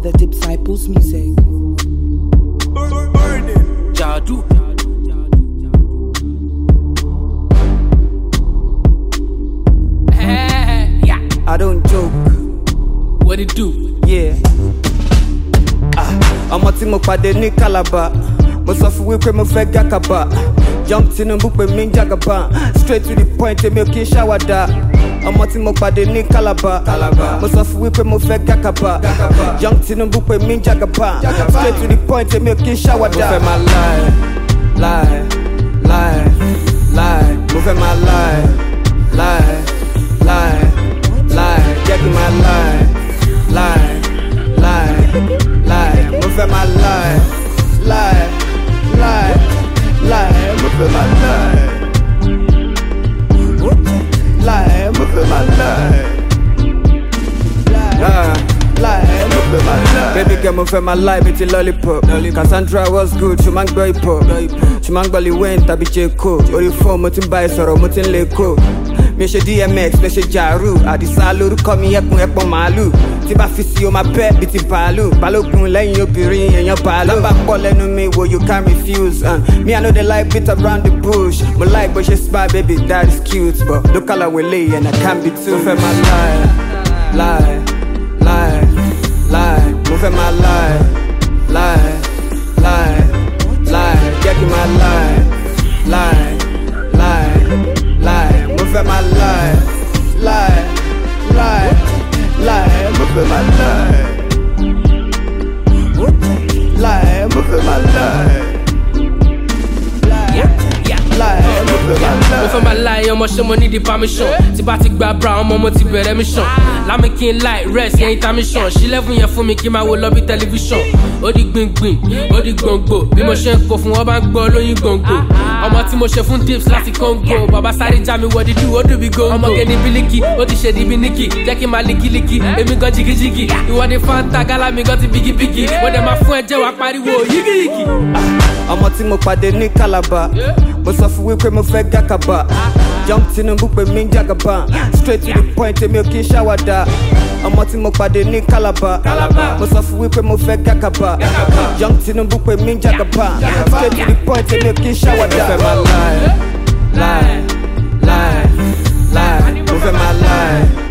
The Disciples Music. Burning. Jadu. Yeah. I don't joke. What it do? Yeah. I'm a team of Padeni Calabar. Most of we came of Gakaba. Jumped in a book with me Jagaba. Straight to the point, and milky shower da. I'm a team of Padeni Calabar. Most of we came of Gakaba. Jumped in a book with me Jagaba. Straight to the point, and milky shower da. Move my lie, move my lie, get my lie, move my lie, move my move my baby girl, move my life, it's a lollipop. Cassandra was good, Chumang boy pop. Chumang Bali went, I be J.Co. Ori phone, Motin Bay Soro, Motin Leko. Me she DMX, me she Jaru. Adi Salu, call me Epon Malu. Tiba Fisi, my pet, biti Palu. Palo Kun, laying your pirin and your palo. Back calling on me, well, you can't refuse. Me, I know they like bit around the bush. My like, but she spy, baby, that is cute. But look how I will lay, and I can't be too. Move my lie, move my lie, get my lie, move my lie, move my move my Mo fẹ́ máa láyé ọmọ ṣé mo ní di permission. Tí bá ti gba bra ọmọ mo ti bẹ̀rẹ̀ mission. Lámi kí n light rest yẹn intermission. Ṣí level yẹn fún mi kí n máa wo lọ bí tẹlifíṣàn. Ó di gbìngbìn, ó di gbòǹgbò. Bí mo ṣe ń kó fún wọn bá ń gbọ́ lóyún gbòǹgbò. Ọmọ tí mo ṣe fún tips láti Congo. Bàbá sáré já mi wọ dídú, ó dùn bí góńgò. Ọmọge ní bílíkì, ó ti ṣe di bí níkì. Jẹ́ kí n máa líkìlíkì, èmi gan jìgìjìgì. Ìwọ ni Fanta, gálá mi gan ti bígíbígì. Mo dẹ̀ máa fún ẹjẹ́ wa pariwo yígíyígì. Ọmọ tí mo pàdé ní Calabar. Mo sọ fún wípé mo fẹ́ Gakaba. Jumped in a book with me Jagaba. Straight to the point, and milky shower da. Ọmọ tí mo pàdé ní Calabar. Mo sọ fún wípé mo fẹ́ Gakaba. Jumped in a book with me Jagaba. Straight to the point, and milky shower da. Move my lie, move my lie.